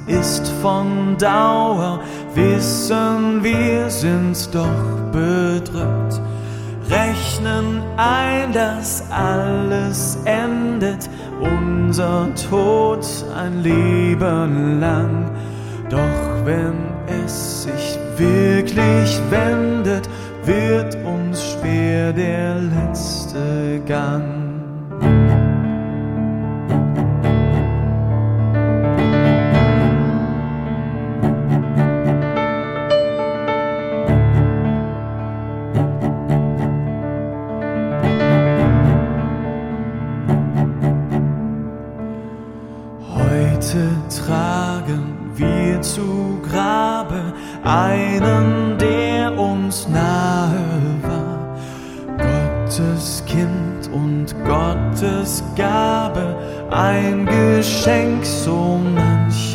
ist von Dauer, wissen wir sind doch bedrückt. Rechnen ein, dass alles endet, unser Tod ein Leben lang. Doch wenn es sich wirklich wendet, wird uns schwer der letzte Gang. Heute tragen wir zu Grabe einen, der uns nahe war. Gottes Kind und Gottes Gabe, ein Geschenk so manchmal.